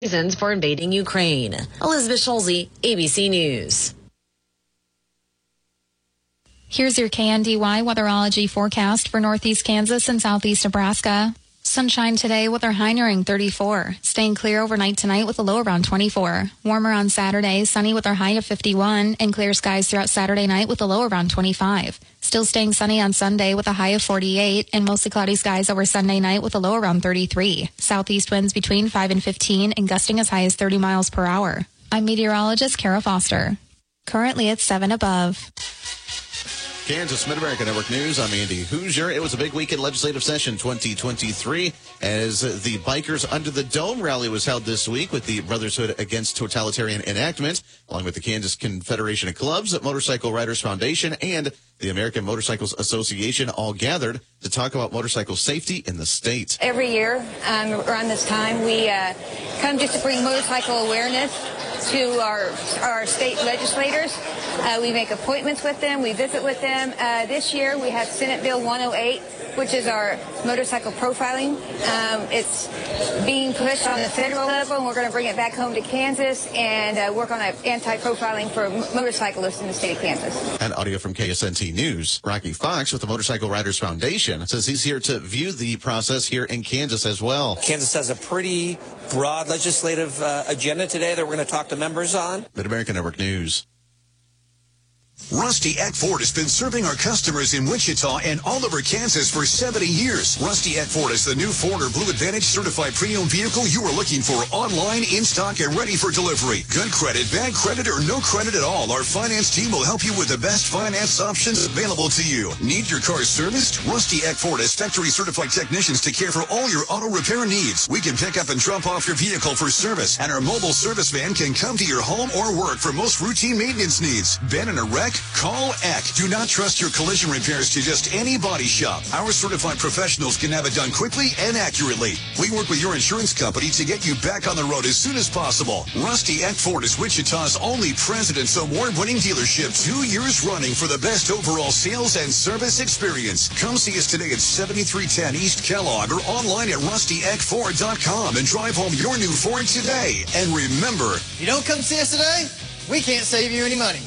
reasons for invading Ukraine. Elizabeth Schulze, ABC News. Here's your KNDY weatherology forecast for northeast Kansas and southeast Nebraska. Sunshine today with our high nearing 34. Staying clear overnight tonight with a low around 24. Warmer on Saturday, sunny with our high of 51, and clear skies throughout Saturday night with a low around 25. Still staying sunny on Sunday with a high of 48, and mostly cloudy skies over Sunday night with a low around 33. Southeast winds between 5 and 15, and gusting as high as 30 miles per hour. I'm meteorologist Kara Foster. Currently it's 7 above. Kansas Mid-America Network News. I'm Andy Hoosier. It was a big week in legislative session 2023 as the Bikers Under the Dome rally was held this week with the Brotherhood Against Totalitarian Enactment, along with the Kansas Confederation of Clubs, Motorcycle Riders Foundation, and the American Motorcycles Association, all gathered to talk about motorcycle safety in the state. Every year around this time, we come just to bring motorcycle awareness to our state legislators. We make appointments with them. We visit with them. This year we have Senate Bill 108, which is our motorcycle profiling. It's being pushed on the federal level, and we're going to bring it back home to Kansas and work on anti-profiling for motorcyclists in the state of Kansas. And audio from KSNT News. Rocky Fox with the Motorcycle Riders Foundation says he's here to view the process here in Kansas as well. Kansas has a pretty broad legislative agenda today that we're going to talk to members on. Mid-America Network News. Rusty Eck Ford has been serving our customers in Wichita and all over Kansas for 70 years. Rusty Eck Ford is the new Ford or Blue Advantage certified pre-owned vehicle you are looking for, online, in stock, and ready for delivery. Good credit, bad credit, or no credit at all, our finance team will help you with the best finance options available to you. Need your car serviced? Rusty Eck Ford has factory certified technicians to care for all your auto repair needs. We can pick up and drop off your vehicle for service, and our mobile service van can come to your home or work for most routine maintenance needs. Been in a wreck? Call Eck. Do not trust your collision repairs to just any body shop. Our certified professionals can have it done quickly and accurately. We work with your insurance company to get you back on the road as soon as possible. Rusty Eck Ford is Wichita's only President's Award-winning dealership, 2 years running for the best overall sales and service experience. Come see us today at 7310 East Kellogg or online at rustyeckford.com and drive home your new Ford today. And remember, if you don't come see us today, we can't save you any money.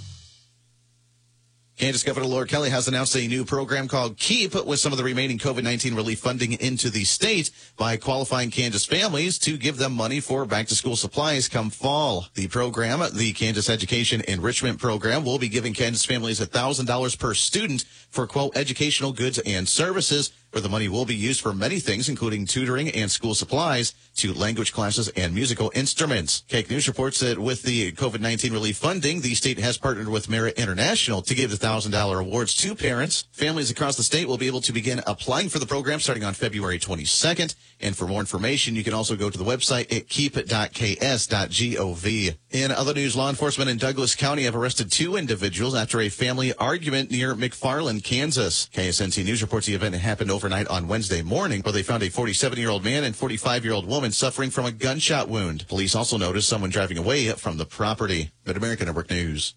Kansas Governor Laura Kelly has announced a new program called KEEP with some of the remaining COVID-19 relief funding into the state by qualifying Kansas families to give them money for back-to-school supplies come fall. The program, the Kansas Education Enrichment Program, will be giving Kansas families $1,000 per student for, quote, educational goods and services, where the money will be used for many things, including tutoring and school supplies to language classes and musical instruments. KAKE News reports that with the COVID-19 relief funding, the state has partnered with Merit International to give the $1,000 awards to parents. Families across the state will be able to begin applying for the program starting on February 22nd. And for more information, you can also go to the website at keep.ks.gov. In other news, law enforcement in Douglas County have arrested 2 individuals after a family argument near McFarland, Kansas. KSNT News reports the event happened overnight on Wednesday morning, where they found a 47-year-old man and 45-year-old woman suffering from a gunshot wound. Police also noticed someone driving away from the property. Mid-America Network News.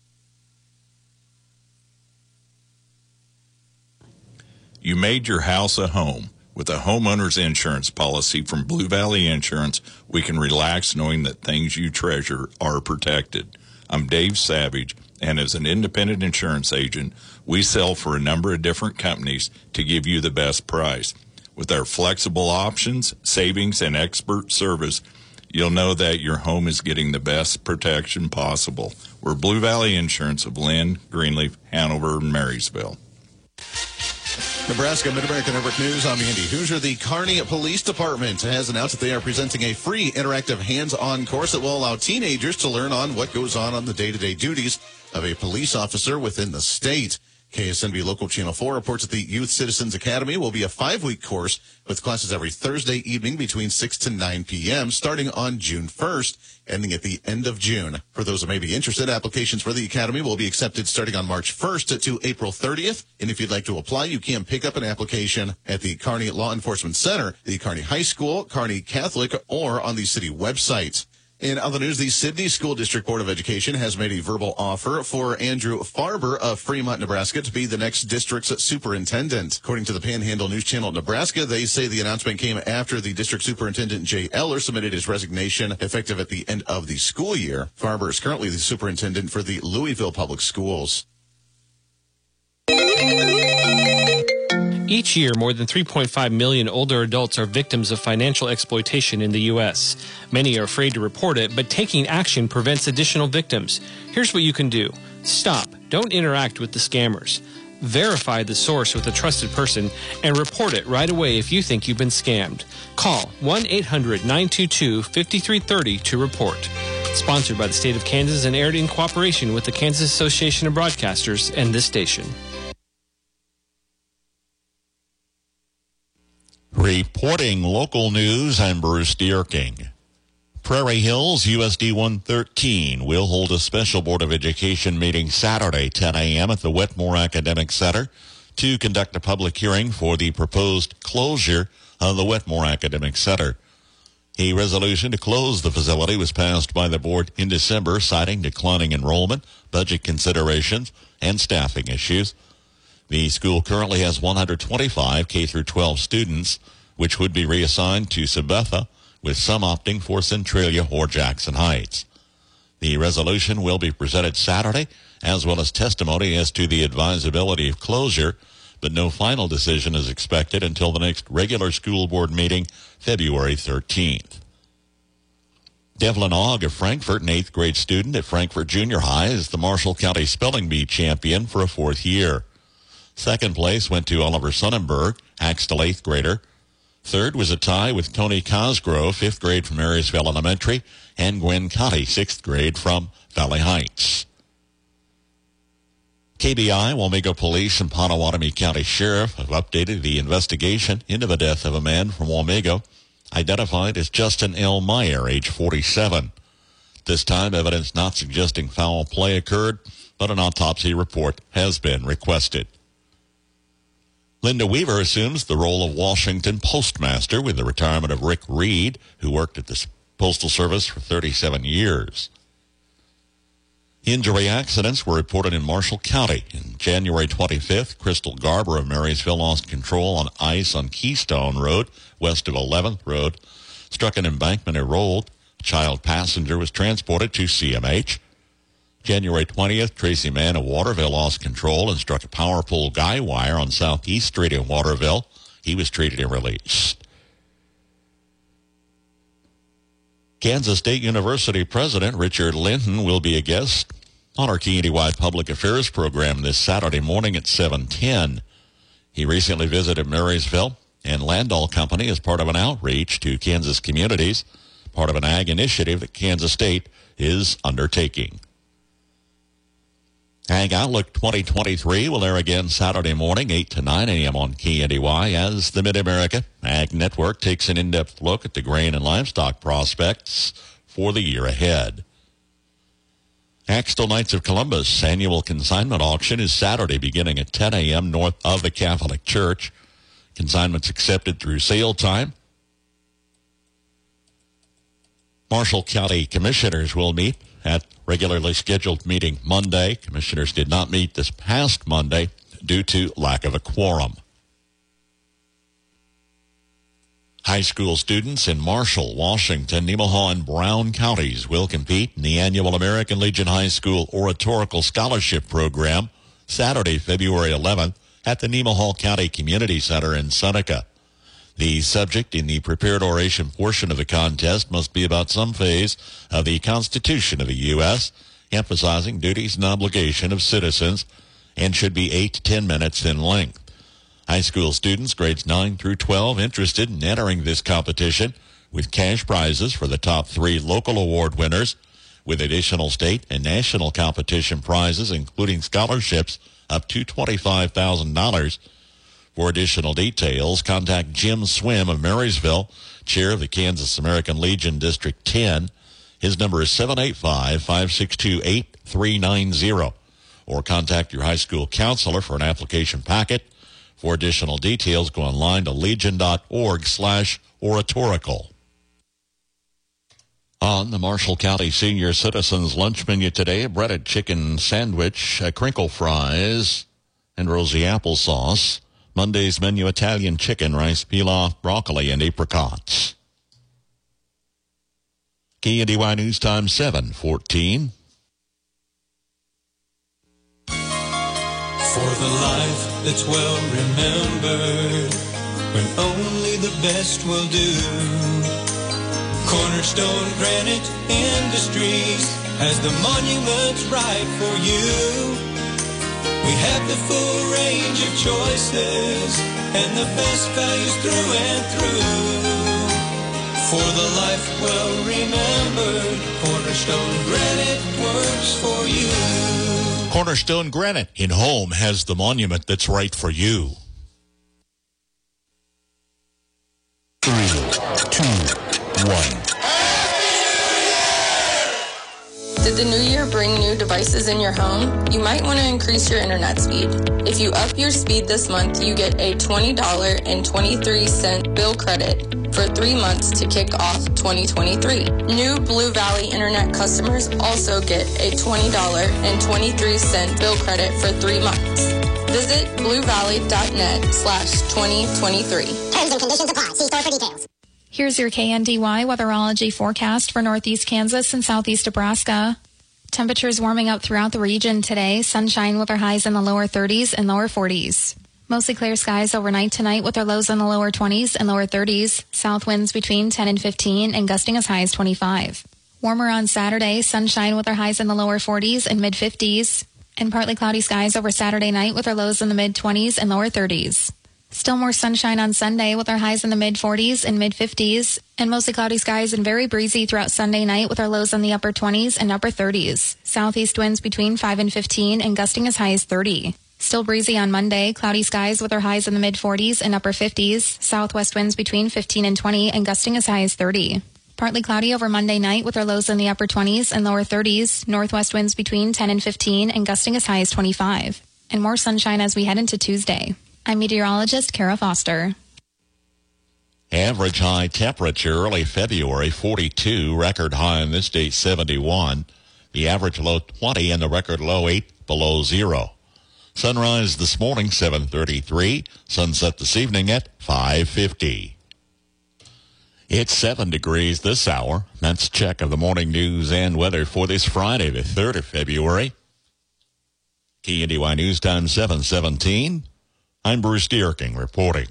You made your house a home. With a homeowner's insurance policy from Blue Valley Insurance, we can relax knowing that things you treasure are protected. I'm Dave Savage, and as an independent insurance agent, we sell for a number of different companies to give you the best price. With our flexible options, savings, and expert service, you'll know that your home is getting the best protection possible. We're Blue Valley Insurance of Lynn, Greenleaf, Hanover, and Marysville. Nebraska Mid-America Network News. I'm Andy Hoosier. The Kearney Police Department has announced that they are presenting a free interactive hands-on course that will allow teenagers to learn on what goes on the day-to-day duties of a police officer within the state. KSNB Local Channel 4 reports that the Youth Citizens Academy will be a 5-week course with classes every Thursday evening between 6 to 9 p.m. starting on June 1st, ending at the end of June. For those who may be interested, applications for the Academy will be accepted starting on March 1st to April 30th. And if you'd like to apply, you can pick up an application at the Kearney Law Enforcement Center, the Kearney High School, Kearney Catholic, or on the city website. In other news, the Sidney School District Board of Education has made a verbal offer for Andrew Farber of Fremont, Nebraska, to be the next district's superintendent. According to the Panhandle News Channel Nebraska, they say the announcement came after the district superintendent, Jay Eller, submitted his resignation effective at the end of the school year. Farber is currently the superintendent for the Louisville Public Schools. Each year, more than 3.5 million older adults are victims of financial exploitation in the U.S. Many are afraid to report it, but taking action prevents additional victims. Here's what you can do. Stop. Don't interact with the scammers. Verify the source with a trusted person and report it right away if you think you've been scammed. Call 1-800-922-5330 to report. Sponsored by the state of Kansas and aired in cooperation with the Kansas Association of Broadcasters and this station. Reporting local news, I'm Bruce Dierking. Prairie Hills USD 113 will hold a special Board of Education meeting Saturday, 10 a.m. at the Wetmore Academic Center to conduct a public hearing for the proposed closure of the Wetmore Academic Center. A resolution to close the facility was passed by the board in December, citing declining enrollment, budget considerations, and staffing issues. The school currently has 125 K-12 students, which would be reassigned to Sabetha, with some opting for Centralia or Jackson Heights. The resolution will be presented Saturday, as well as testimony as to the advisability of closure, but no final decision is expected until the next regular school board meeting, February 13th. Devlin Ogg of Frankfort, an 8th grade student at Frankfort Junior High, is the Marshall County Spelling Bee champion for a 4th year. Second place went to Oliver Sonnenberg, Axtell 8th grader. Third was a tie with Tony Cosgrove, 5th grade from Marysville Elementary, and Gwen Cotty, 6th grade from Valley Heights. KBI, Wamego Police, and Pottawatomie County Sheriff have updated the investigation into the death of a man from Wamego, identified as Justin L. Meyer, age 47. This time, evidence not suggesting foul play occurred, but an autopsy report has been requested. Linda Weaver assumes the role of Washington postmaster with the retirement of Rick Reed, who worked at the Postal Service for 37 years. Injury accidents were reported in Marshall County. On January 25th, Crystal Garber of Marysville lost control on ice on Keystone Road, west of 11th Road, struck an embankment and rolled. A child passenger was transported to CMH. January 20th, Tracy Mann of Waterville lost control and struck a power pole guy wire on Southeast Street in Waterville. He was treated and released. Kansas State University President Richard Linton will be a guest on our KNDY Public Affairs program this Saturday morning at 7:10. He recently visited Marysville and Landall Company as part of an outreach to Kansas communities, part of an ag initiative that Kansas State is undertaking. Ag Outlook 2023 will air again Saturday morning, 8 to 9 a.m. on KNDY as the Mid-America Ag Network takes an in-depth look at the grain and livestock prospects for the year ahead. Axtell Knights of Columbus annual consignment auction is Saturday beginning at 10 a.m. north of the Catholic Church. Consignments accepted through sale time. Marshall County Commissioners will meet at regularly scheduled meeting Monday. Commissioners did not meet this past Monday due to lack of a quorum. High school students in Marshall, Washington, Nemaha, and Brown counties will compete in the annual American Legion High School Oratorical Scholarship Program Saturday, February 11th at the Nemaha County Community Center in Seneca. The subject in the prepared oration portion of the contest must be about some phase of the Constitution of the U.S., emphasizing duties and obligation of citizens, and should be 8 to 10 minutes in length. High school students grades 9 through 12 interested in entering this competition with cash prizes for the top 3 local award winners, with additional state and national competition prizes, including scholarships up to $25,000. For additional details, contact Jim Swim of Marysville, chair of the Kansas American Legion District 10. His number is 785-562-8390. Or contact your high school counselor for an application packet. For additional details, go online to legion.org/oratorical. On the Marshall County Senior Citizens Lunch Menu today, a breaded chicken sandwich, crinkle fries, and rosy applesauce. Monday's menu, Italian chicken, rice pilaf, broccoli, and apricots. KNDY News Time 7:14. For the life that's well remembered, when only the best will do. Cornerstone Granite Industries has the monuments right for you. We have the full range of choices and the best values through and through. For the life well remembered, Cornerstone Granite works for you. Cornerstone Granite in home has the monument that's right for you. 3, 2, 1. Did the new year bring new devices in your home? You might want to increase your internet speed. If you up your speed this month, you get a $20.23 bill credit for 3 months to kick off 2023. New Blue Valley Internet customers also get a $20.23 bill credit for 3 months. Visit bluevalley.net/2023. Terms and conditions apply. See store for details. Here's your KNDY weatherology forecast for northeast Kansas and southeast Nebraska. Temperatures warming up throughout the region today. Sunshine with our highs in the lower 30s and lower 40s. Mostly clear skies overnight tonight with our lows in the lower 20s and lower 30s. South winds between 10 and 15 and gusting as high as 25. Warmer on Saturday. Sunshine with our highs in the lower 40s and mid 50s. And partly cloudy skies over Saturday night with our lows in the mid 20s and lower 30s. Still more sunshine on Sunday with our highs in the mid 40s and mid 50s, and mostly cloudy skies and very breezy throughout Sunday night with our lows in the upper 20s and upper 30s. Southeast winds between 5 and 15 and gusting as high as 30. Still breezy on Monday, cloudy skies with our highs in the mid 40s and upper 50s. Southwest winds between 15 and 20 and gusting as high as 30. Partly cloudy over Monday night with our lows in the upper 20s and lower 30s. Northwest winds between 10 and 15 and gusting as high as 25. And more sunshine as we head into Tuesday. I'm meteorologist Kara Foster. Average high temperature early February 42, record high in this date 71. The average low 20 and the record low 8 below zero. Sunrise this morning 7:33, sunset this evening at 5:50. It's 7 degrees this hour. That's a check of the morning news and weather for this Friday, the 3rd of February. KNDY News Time 7:17. I'm Bruce Dierking reporting.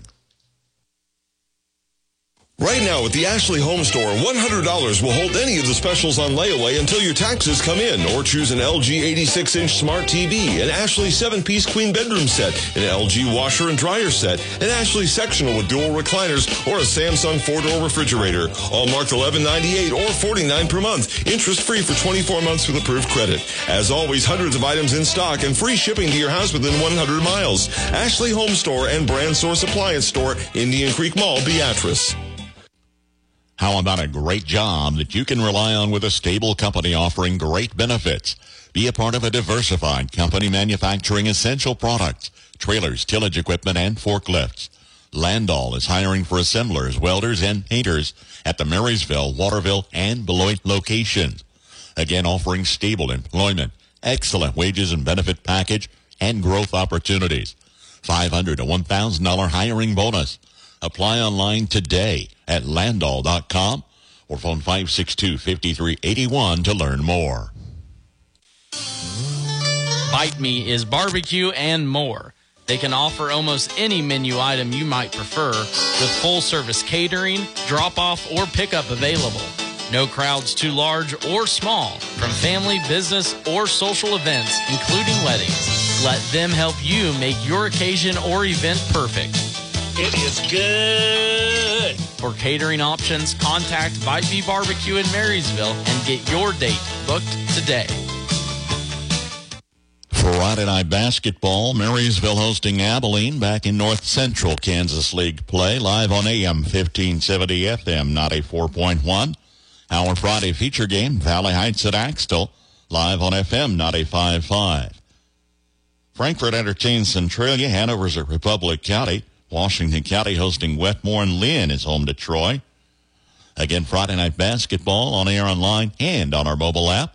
Right now at the Ashley Home Store, $100 will hold any of the specials on layaway until your taxes come in, or choose an LG 86-inch smart TV, an Ashley 7-piece queen bedroom set, an LG washer and dryer set, an Ashley sectional with dual recliners, or a Samsung 4-door refrigerator. All marked $11.98 or $49 per month. Interest-free for 24 months with approved credit. As always, hundreds of items in stock and free shipping to your house within 100 miles. Ashley Home Store and Brand Source Appliance Store, Indian Creek Mall, Beatrice. How about a great job that you can rely on with a stable company offering great benefits? Be a part of a diversified company manufacturing essential products, trailers, tillage equipment, and forklifts. Landall is hiring for assemblers, welders, and painters at the Marysville, Waterville, and Beloit locations. Again, offering stable employment, excellent wages and benefit package, and growth opportunities. $500 to $1,000 hiring bonus. Apply online today at Landall.com or phone 562-5381 to learn more. Bite Me is barbecue and more. They can offer almost any menu item you might prefer with full-service catering, drop-off, or pickup available. No crowds too large or small, from family, business, or social events, including weddings. Let them help you make your occasion or event perfect. It is good. For catering options, contact Bite Me Barbecue in Marysville and get your date booked today. Friday night basketball, Marysville hosting Abilene back in North Central Kansas League play, live on AM 1570 FM 94.1. Our Friday feature game, Valley Heights at Axtell, live on FM 95.5. Frankfort entertains Centralia. Hanover's at Republic County. Washington County hosting Wetmore, and Lynn is home to Troy. Again, Friday Night Basketball on air, online, and on our mobile app.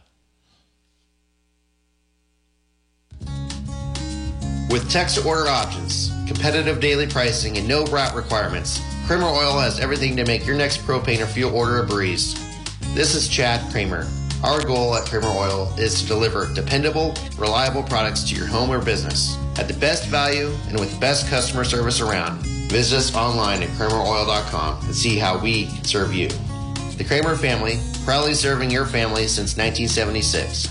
With text-to-order options, competitive daily pricing, and no route requirements, Kramer Oil has everything to make your next propane or fuel order a breeze. This is Chad Kramer. Our goal at Kramer Oil is to deliver dependable, reliable products to your home or business at the best value and with the best customer service around. Visit us online at KramerOil.com and see how we can serve you. The Kramer family, proudly serving your family since 1976.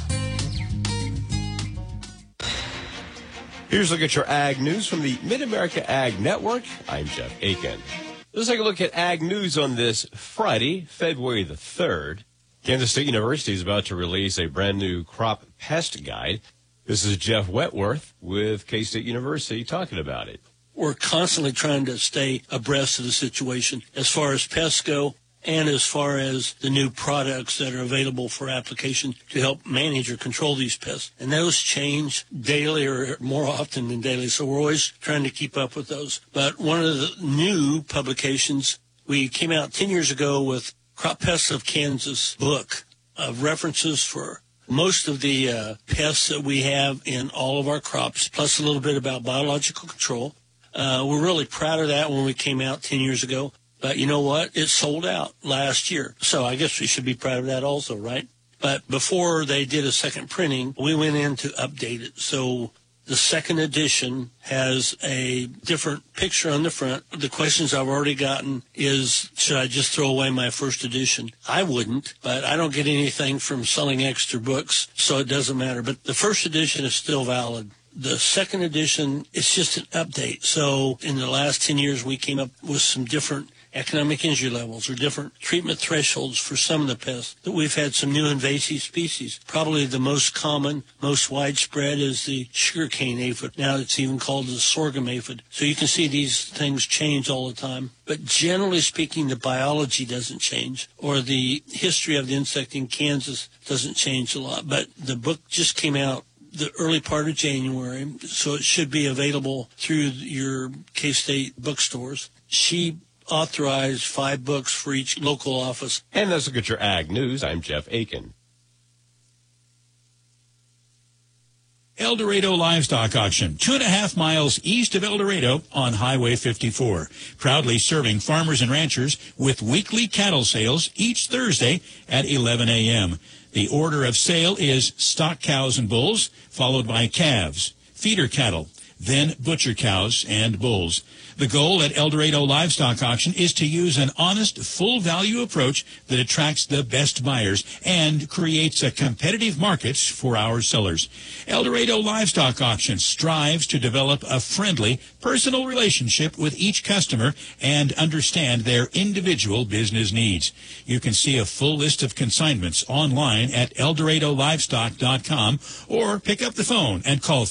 Here's a look at your ag news from the Mid-America Ag Network. I'm Jeff Aiken. Let's take a look at ag news on this Friday, February the 3rd. Kansas State University is about to release a brand new crop pest guide. This is Jeff Wetworth with K-State University talking about it. We're constantly trying to stay abreast of the situation as far as pests go and as far as the new products that are available for application to help manage or control these pests. And those change daily or more often than daily, so we're always trying to keep up with those. But one of the new publications, we came out 10 years ago with Crop Pests of Kansas book of references for most of the pests that we have in all of our crops, plus a little bit about biological control. We're really proud of that when we came out 10 years ago. But you know what? It sold out last year. So I guess we should be proud of that also, right? But before they did a second printing, we went in to update it. So the second edition has a different picture on the front. The questions I've already gotten is, should I just throw away my first edition? I wouldn't, but I don't get anything from selling extra books, so it doesn't matter. But the first edition is still valid. The second edition, it's just an update. So in the last 10 years, we came up with some different economic injury levels or different treatment thresholds for some of the pests. That we've had some new invasive species. Probably the most common, most widespread is the sugarcane aphid. Now it's even called the sorghum aphid. So you can see these things change all the time. But generally speaking, the biology doesn't change, or the history of the insect in Kansas doesn't change a lot. But the book just came out the early part of January, so it should be available through your K-State bookstores. She authorized 5 books for each local office. And let's look at your ag news. I'm Jeff Aiken. El Dorado Livestock Auction, 2.5 miles east of El Dorado on Highway 54. Proudly serving farmers and ranchers with weekly cattle sales each Thursday at 11 a.m. The order of sale is stock cows and bulls, followed by calves, feeder cattle, then butcher cows and bulls. The goal at El Dorado Livestock Auction is to use an honest, full-value approach that attracts the best buyers and creates a competitive market for our sellers. El Dorado Livestock Auction strives to develop a friendly, personal relationship with each customer and understand their individual business needs. You can see a full list of consignments online at ElDoradoLivestock.com or pick up the phone and call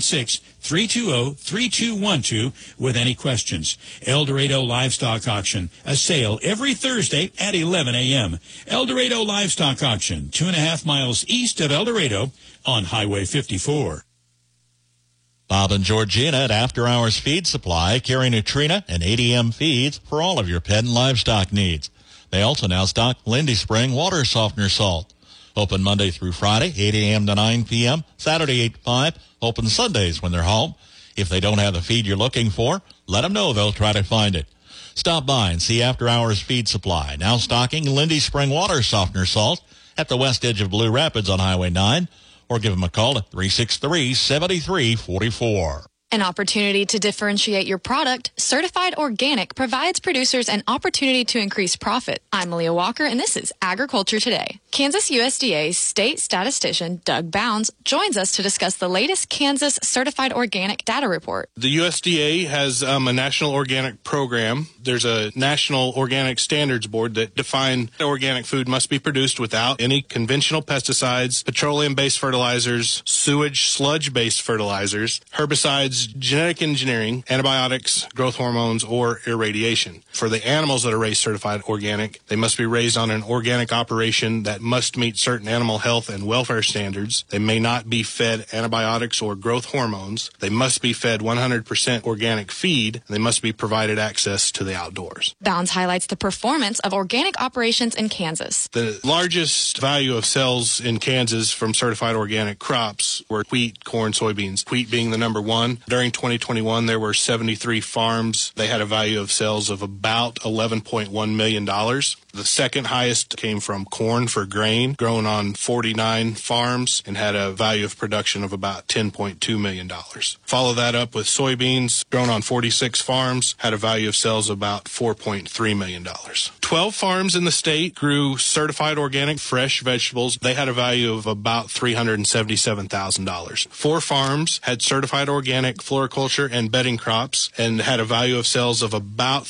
316-320-3212 with any questions. El Dorado Livestock Auction, a sale every Thursday at 11 a.m. El Dorado Livestock Auction, 2.5 miles east of El Dorado on Highway 54. Bob and Georgina at After Hours Feed Supply carry Nutrina and ADM feeds for all of your pet and livestock needs. They also now stock Lindy Spring water softener salt. Open Monday through Friday, 8 a.m. to 9 p.m., Saturday 8 to 5, open Sundays when they're home. If they don't have the feed you're looking for, let them know. They'll try to find it. Stop by and see After Hours Feed Supply, now stocking Lindy Spring water softener salt at the west edge of Blue Rapids on Highway 9, or give them a call at 363-7344. An opportunity to differentiate your product, Certified Organic provides producers an opportunity to increase profit. I'm Leah Walker, and this is Agriculture Today. Kansas USDA State Statistician Doug Bounds joins us to discuss the latest Kansas Certified Organic data report. The USDA has a national organic program. There's a national organic standards board that define organic food must be produced without any conventional pesticides, petroleum-based fertilizers, sewage, sludge-based fertilizers, herbicides, genetic engineering, antibiotics, growth hormones, or irradiation. For the animals that are raised certified organic, they must be raised on an organic operation that that must meet certain animal health and welfare standards. They may not be fed antibiotics or growth hormones. They must be fed 100% organic feed. And they must be provided access to the outdoors. Bounds highlights the performance of organic operations in Kansas. The largest value of sales in Kansas from certified organic crops were wheat, corn, soybeans. Wheat being the number one. During 2021, there were 73 farms. They had a value of sales of about $11.1 million. The second highest came from corn for grain, grown on 49 farms and had a value of production of about $10.2 million. Follow that up with soybeans, grown on 46 farms, had a value of sales of about $4.3 million. 12 farms in the state grew certified organic fresh vegetables. They had a value of about $377,000. 4 farms had certified organic floriculture and bedding crops and had a value of sales of about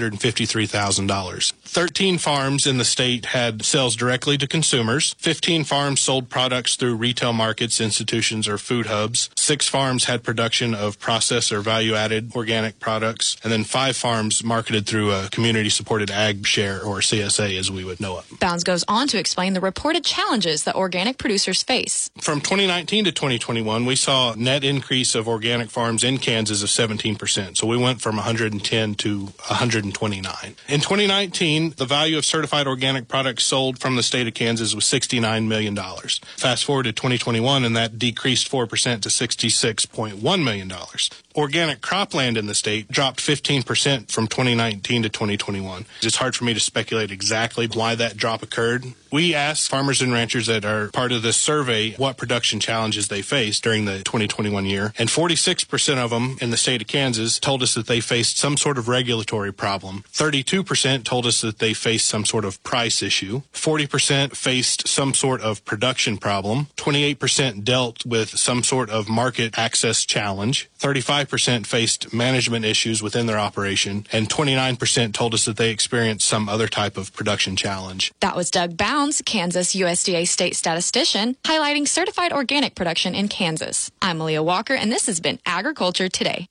$353,000. 13 farms in the state had sales directly to consumers. 15 farms sold products through retail markets, institutions, or food hubs. 6 farms had production of processed or value-added organic products. And then 5 farms marketed through a community-supported ag share, or CSA as we would know it. Bounds goes on to explain the reported challenges that organic producers face. From 2019 to 2021, we saw a net increase of organic farms in Kansas of 17%. So we went from 110 to 129. In 2019, the value of certified organic products sold from the state of Kansas was $69 million. Fast forward to 2021, and that decreased 4% to $66.1 million. Organic cropland in the state dropped 15% from 2019 to 2021. It's hard for me to speculate exactly why that drop occurred. We asked farmers and ranchers that are part of this survey what production challenges they faced during the 2021 year, and 46% of them in the state of Kansas told us that they faced some sort of regulatory problem. 32% told us that they faced some sort of price issue. 40% faced some sort of production problem. 28% dealt with some sort of market access challenge. 35% faced management issues within their operation, and 29% told us that they experienced some other type of production challenge. That was Doug Bounds, Kansas USDA state statistician, highlighting certified organic production in Kansas. I'm Malia Walker, and this has been Agriculture Today.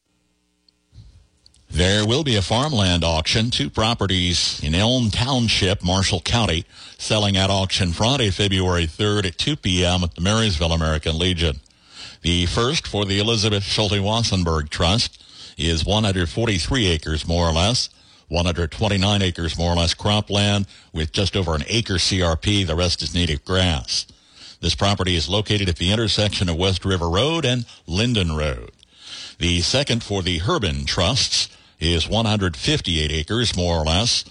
There will be a farmland auction, 2 properties in Elm Township, Marshall County, selling at auction Friday, February 3rd at 2 p.m. at the Marysville American Legion. The first, for the Elizabeth Schulte-Wassenberg Trust, is 143 acres more or less, 129 acres more or less cropland with just over an acre CRP. The rest is native grass. This property is located at the intersection of West River Road and Linden Road. The second, for the Herbin Trusts, is 158 acres more or less,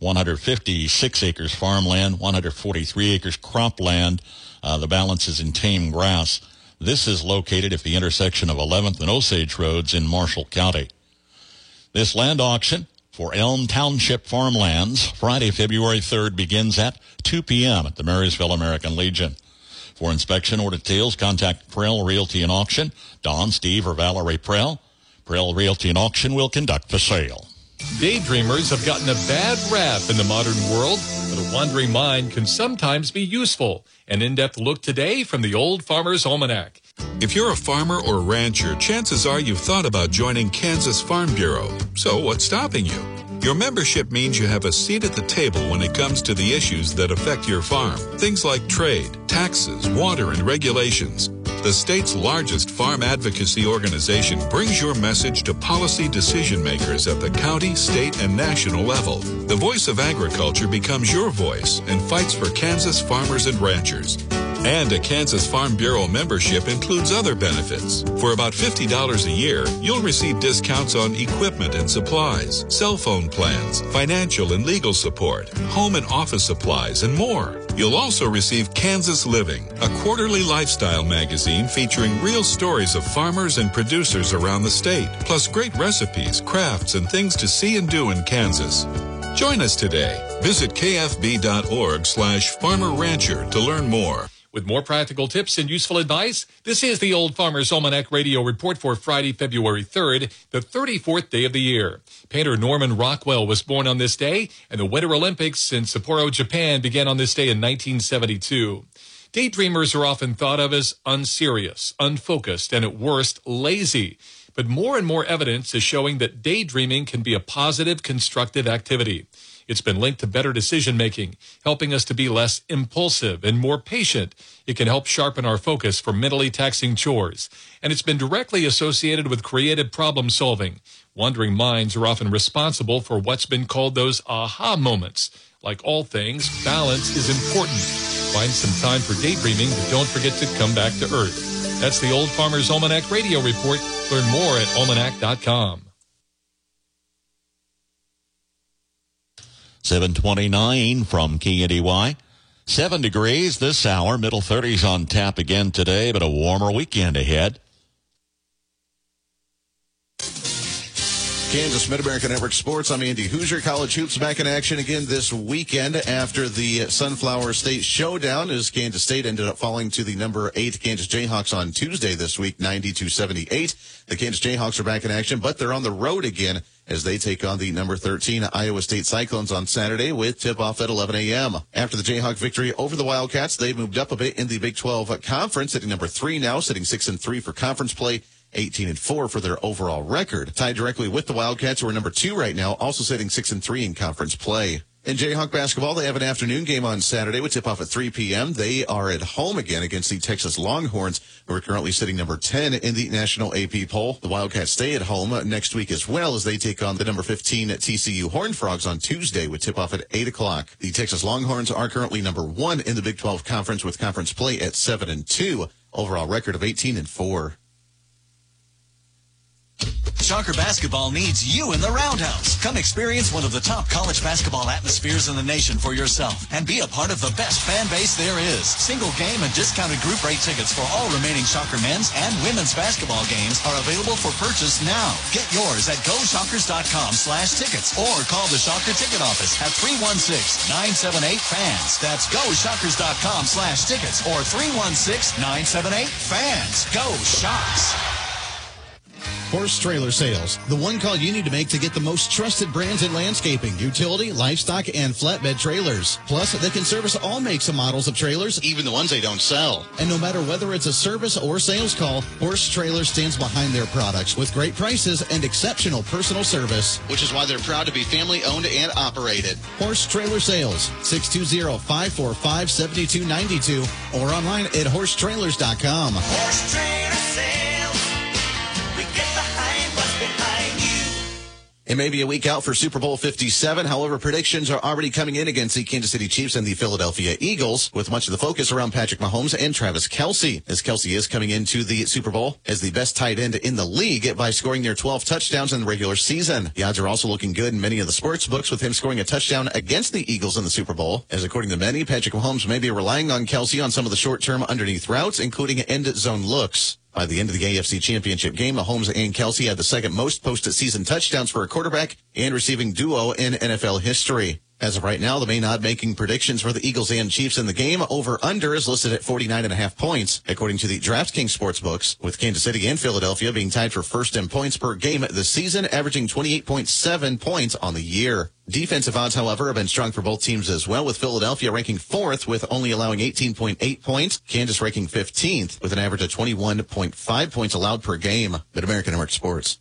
156 acres farmland, 143 acres cropland. The balance is in tame grass. This is located at the intersection of 11th and Osage Roads in Marshall County. This land auction for Elm Township farmlands, Friday, February 3rd, begins at 2 p.m. at the Marysville American Legion. For inspection or details, contact Prell Realty and Auction, Don, Steve, or Valerie Prell. Prell Realty and Auction will conduct the sale. Daydreamers have gotten a bad rap in the modern world, but a wandering mind can sometimes be useful. An in-depth look today from the Old Farmer's Almanac. If you're a farmer or rancher, chances are you've thought about joining Kansas Farm Bureau. So what's stopping you? Your membership means you have a seat at the table when it comes to the issues that affect your farm. Things like trade, taxes, water, and regulations. The state's largest farm advocacy organization brings your message to policy decision makers at the county, state, and national level. The voice of agriculture becomes your voice and fights for Kansas farmers and ranchers. And a Kansas Farm Bureau membership includes other benefits. For about $50 a year, you'll receive discounts on equipment and supplies, cell phone plans, financial and legal support, home and office supplies, and more. You'll also receive Kansas Living, a quarterly lifestyle magazine featuring real stories of farmers and producers around the state, plus great recipes, crafts, and things to see and do in Kansas. Join us today. Visit kfb.org/farmer-rancher to learn more. With more practical tips and useful advice, this is the Old Farmer's Almanac Radio Report for Friday, February 3rd, the 34th day of the year. Painter Norman Rockwell was born on this day, and the Winter Olympics in Sapporo, Japan began on this day in 1972. Daydreamers are often thought of as unserious, unfocused, and at worst, lazy. But more and more evidence is showing that daydreaming can be a positive, constructive activity. It's been linked to better decision making, helping us to be less impulsive and more patient. It can help sharpen our focus for mentally taxing chores. And it's been directly associated with creative problem solving. Wandering minds are often responsible for what's been called those aha moments. Like all things, balance is important. Find some time for daydreaming, but don't forget to come back to earth. That's the Old Farmer's Almanac Radio Report. Learn more at almanac.com. 7:29 from KNDY. 7 degrees this hour, middle 30s on tap again today, but a warmer weekend ahead. Kansas Mid-America Network Sports. I'm Andy Hoosier. College hoops back in action again this weekend after the Sunflower State Showdown, as Kansas State ended up falling to the number 8 Kansas Jayhawks on Tuesday this week, 90-78. The Kansas Jayhawks are back in action, but they're on the road again as they take on the number 13 Iowa State Cyclones on Saturday with tip-off at 11 a.m. After the Jayhawk victory over the Wildcats, they moved up a bit in the Big 12 Conference, sitting number 3 now, sitting 6-3 for conference play. 18-4 for their overall record. Tied directly with the Wildcats, who are number 2 right now, also sitting 6-3 in conference play. In Jayhawk basketball, they have an afternoon game on Saturday with tip-off at 3 p.m. They are at home again against the Texas Longhorns, who are currently sitting number 10 in the national AP poll. The Wildcats stay at home next week as well as they take on the number 15 TCU Horned Frogs on Tuesday with tip-off at 8 o'clock. The Texas Longhorns are currently number 1 in the Big 12 Conference with conference play at 7-2. Overall record of 18-4. Shocker Basketball needs you in the Roundhouse. Come experience one of the top college basketball atmospheres in the nation for yourself and be a part of the best fan base there is. Single game and discounted group rate tickets for all remaining Shocker men's and women's basketball games are available for purchase now. Get yours at GoShockers.com/tickets or call the Shocker ticket office at 316-978-FANS. That's GoShockers.com/tickets or 316-978-FANS. Go Shocks! Horse Trailer Sales, the one call you need to make to get the most trusted brands in landscaping, utility, livestock, and flatbed trailers. Plus, they can service all makes and models of trailers, even the ones they don't sell. And no matter whether it's a service or sales call, Horse Trailer stands behind their products with great prices and exceptional personal service, which is why they're proud to be family-owned and operated. Horse Trailer Sales, 620-545-7292 or online at horsetrailers.com. Horse Trailer Sales. It may be a week out for Super Bowl 57. However, predictions are already coming in against the Kansas City Chiefs and the Philadelphia Eagles, with much of the focus around Patrick Mahomes and Travis Kelce, as Kelce is coming into the Super Bowl as the best tight end in the league by scoring near 12 touchdowns in the regular season. The odds are also looking good in many of the sports books, with him scoring a touchdown against the Eagles in the Super Bowl, as according to many, Patrick Mahomes may be relying on Kelce on some of the short-term underneath routes, including end zone looks. By the end of the AFC Championship game, Mahomes and Kelce had the second most postseason touchdowns for a quarterback and receiving duo in NFL history. As of right now, the main odd-making predictions for the Eagles and Chiefs in the game, over-under, is listed at 49.5 points, according to the DraftKings sportsbooks, with Kansas City and Philadelphia being tied for first in points per game this season, averaging 28.7 points on the year. Defensive odds, however, have been strong for both teams as well, with Philadelphia ranking 4th with only allowing 18.8 points, Kansas ranking 15th with an average of 21.5 points allowed per game. Mid-America Network Sports.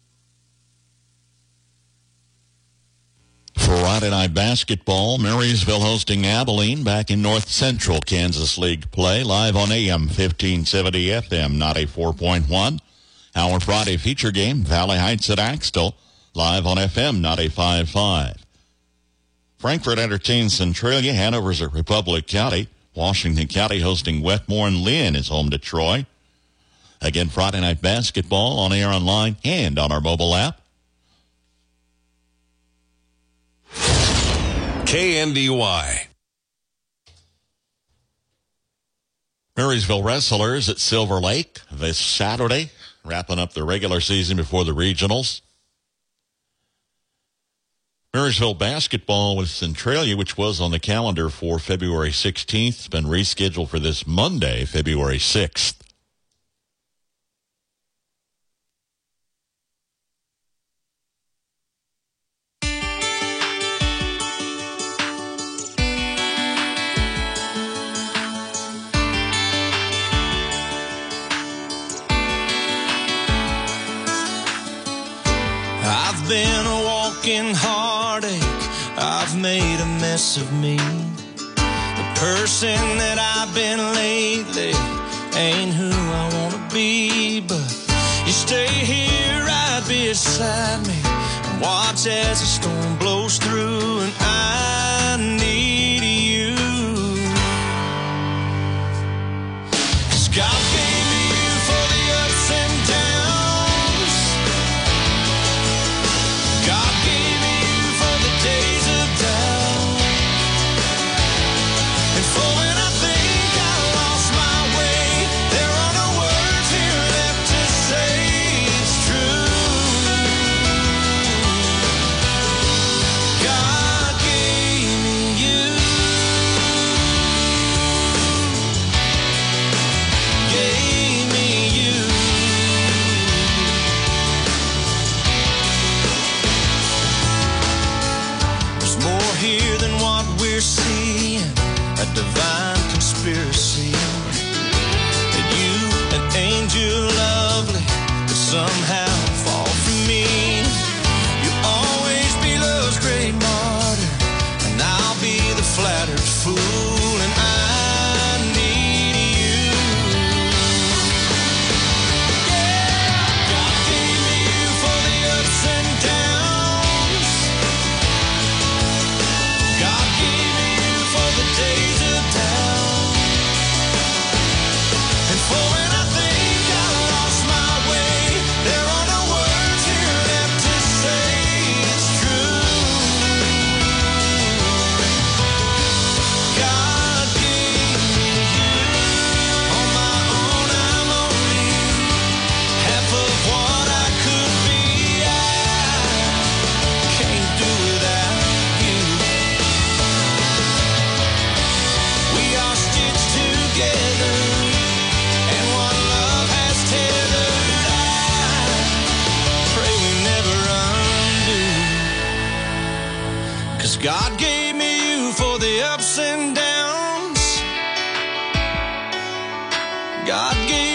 Friday night basketball, Marysville hosting Abilene back in North Central Kansas League play, live on AM 1570 FM 94.1. Our Friday feature game, Valley Heights at Axtell, live on FM 95.5. Frankfort entertains Centralia. Hanover's at Republic County. Washington County hosting Wetmore, and Lynn is home to Troy. Again, Friday night basketball on air, online, and on our mobile app. KNDY. Marysville wrestlers at Silver Lake this Saturday, wrapping up the regular season before the regionals. Marysville basketball with Centralia, which was on the calendar for February 16th, has been rescheduled for this Monday, February 6th. I've been a walking heartache. I've made a mess of me. The person that I've been lately ain't who I wanna be, but you stay here right beside me and watch as the storm blows through, and I need you. 'Cause God gave me you for the ups and downs. God gave me you for the days of doubt, and for when I think I lost my way, there are no words here left to say it's true. God gave me you. Gave me you. There's more here than what we're seeing, a divine conspiracy. And you, an angel lovely, but somehow fall from me. You'll always be love's great martyr, and I'll be the flattered fool, and I need you. Yeah, God gave me you for the ups and downs. God gave me you for the days of doubt, and for when I think I lost my way, there are no words here left to say it's true. God gave me you. On my own I'm only half of what I could be. I can't do without you. We are stitched together, and one love has tethered. I pray we never undo. 'Cause God gave me you for the ups and downs. God gave